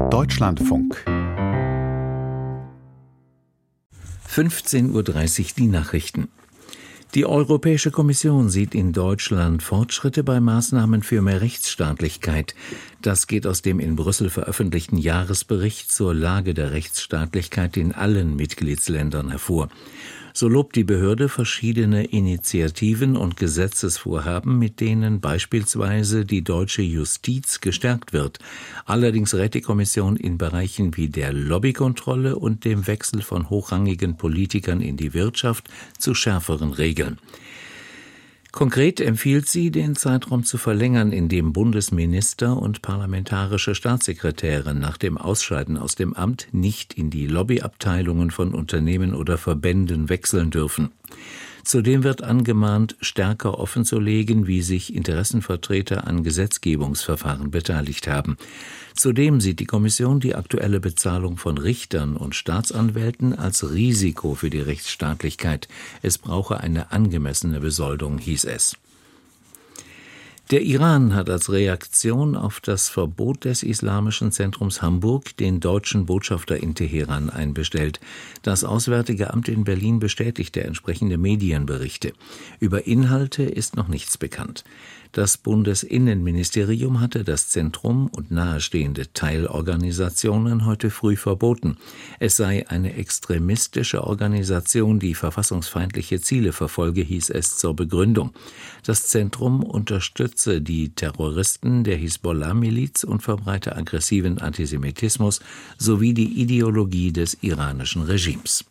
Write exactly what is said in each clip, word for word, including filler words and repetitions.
Deutschlandfunk. fünfzehn Uhr dreißig die Nachrichten. Die Europäische Kommission sieht in Deutschland Fortschritte bei Maßnahmen für mehr Rechtsstaatlichkeit. Das geht aus dem in Brüssel veröffentlichten Jahresbericht zur Lage der Rechtsstaatlichkeit in allen Mitgliedsländern hervor. So lobt die Behörde verschiedene Initiativen und Gesetzesvorhaben, mit denen beispielsweise die deutsche Justiz gestärkt wird. Allerdings rät die Kommission in Bereichen wie der Lobbykontrolle und dem Wechsel von hochrangigen Politikern in die Wirtschaft zu schärferen Regeln. Konkret empfiehlt sie, den Zeitraum zu verlängern, in dem Bundesminister und parlamentarische Staatssekretäre nach dem Ausscheiden aus dem Amt nicht in die Lobbyabteilungen von Unternehmen oder Verbänden wechseln dürfen. Zudem wird angemahnt, stärker offenzulegen, wie sich Interessenvertreter an Gesetzgebungsverfahren beteiligt haben. Zudem sieht die Kommission die aktuelle Bezahlung von Richtern und Staatsanwälten als Risiko für die Rechtsstaatlichkeit. Es brauche eine angemessene Besoldung, hieß es. Der Iran hat als Reaktion auf das Verbot des Islamischen Zentrums Hamburg den deutschen Botschafter in Teheran einbestellt. Das Auswärtige Amt in Berlin bestätigte entsprechende Medienberichte. Über Inhalte ist noch nichts bekannt. Das Bundesinnenministerium hatte das Zentrum und nahestehende Teilorganisationen heute früh verboten. Es sei eine extremistische Organisation, die verfassungsfeindliche Ziele verfolge, hieß es zur Begründung. Das Zentrum unterstütze die Terroristen der Hisbollah-Miliz und verbreite aggressiven Antisemitismus sowie die Ideologie des iranischen Regimes.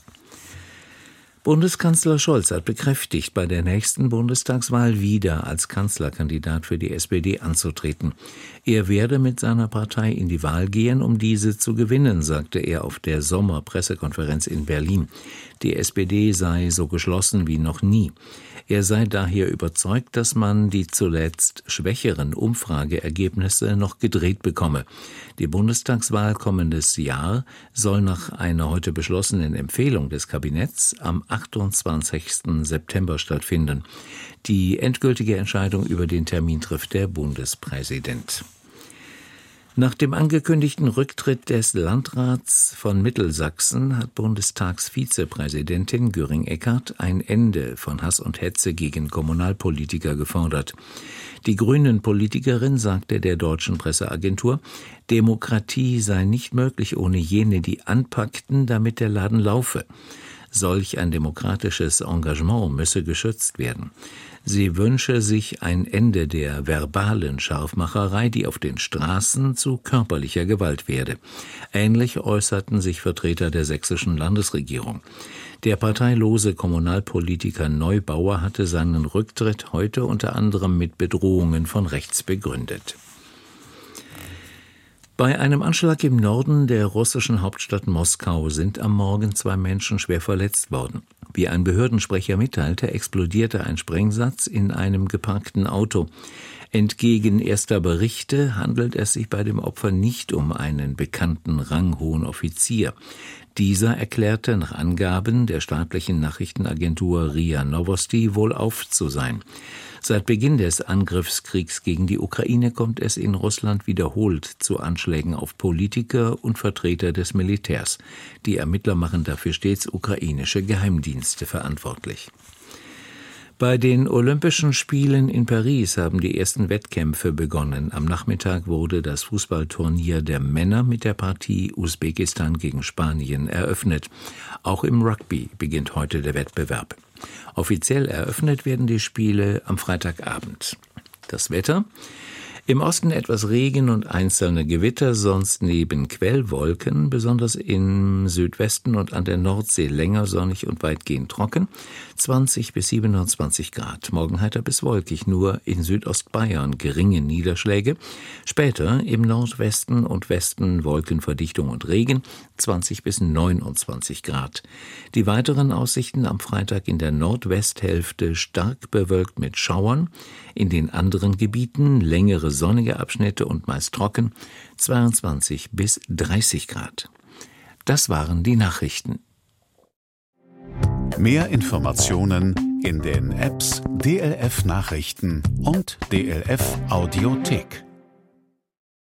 Bundeskanzler Scholz hat bekräftigt, bei der nächsten Bundestagswahl wieder als Kanzlerkandidat für die S P D anzutreten. Er werde mit seiner Partei in die Wahl gehen, um diese zu gewinnen, sagte er auf der Sommerpressekonferenz in Berlin. Die S P D sei so geschlossen wie noch nie. Er sei daher überzeugt, dass man die zuletzt schwächeren Umfrageergebnisse noch gedreht bekomme. Die Bundestagswahl kommendes Jahr soll nach einer heute beschlossenen Empfehlung des Kabinetts am achtundzwanzigsten September stattfinden. Die endgültige Entscheidung über den Termin trifft der Bundespräsident. Nach dem angekündigten Rücktritt des Landrats von Mittelsachsen hat Bundestagsvizepräsidentin Göring-Eckardt ein Ende von Hass und Hetze gegen Kommunalpolitiker gefordert. Die Grünen-Politikerin sagte der deutschen Presseagentur, Demokratie sei nicht möglich ohne jene, die anpackten, damit der Laden laufe. Solch ein demokratisches Engagement müsse geschützt werden. Sie wünsche sich ein Ende der verbalen Scharfmacherei, die auf den Straßen zu körperlicher Gewalt werde. Ähnlich äußerten sich Vertreter der sächsischen Landesregierung. Der parteilose Kommunalpolitiker Neubauer hatte seinen Rücktritt heute unter anderem mit Bedrohungen von rechts begründet. Bei einem Anschlag im Norden der russischen Hauptstadt Moskau sind am Morgen zwei Menschen schwer verletzt worden. Wie ein Behördensprecher mitteilte, explodierte ein Sprengsatz in einem geparkten Auto. Entgegen erster Berichte handelt es sich bei dem Opfer nicht um einen bekannten ranghohen Offizier. Dieser erklärte nach Angaben der staatlichen Nachrichtenagentur R I A Novosti wohlauf zu sein. Seit Beginn des Angriffskriegs gegen die Ukraine kommt es in Russland wiederholt zu Anschlägen auf Politiker und Vertreter des Militärs. Die Ermittler machen dafür stets ukrainische Geheimdienste verantwortlich. Bei den Olympischen Spielen in Paris haben die ersten Wettkämpfe begonnen. Am Nachmittag wurde das Fußballturnier der Männer mit der Partie Usbekistan gegen Spanien eröffnet. Auch im Rugby beginnt heute der Wettbewerb. Offiziell eröffnet werden die Spiele am Freitagabend. Das Wetter: Im Osten etwas Regen und einzelne Gewitter, sonst neben Quellwolken, besonders im Südwesten und an der Nordsee länger sonnig und weitgehend trocken, zwanzig bis siebenundzwanzig Grad. Morgen heiter bis wolkig, nur in Südostbayern geringe Niederschläge. Später im Nordwesten und Westen Wolkenverdichtung und Regen, zwanzig bis neunundzwanzig Grad. Die weiteren Aussichten am Freitag in der Nordwesthälfte stark bewölkt mit Schauern, in den anderen Gebieten längere sonnige Abschnitte und meist trocken, zweiundzwanzig bis dreißig Grad. Das waren die Nachrichten. Mehr Informationen in den Apps D L F Nachrichten und D L F Audiothek.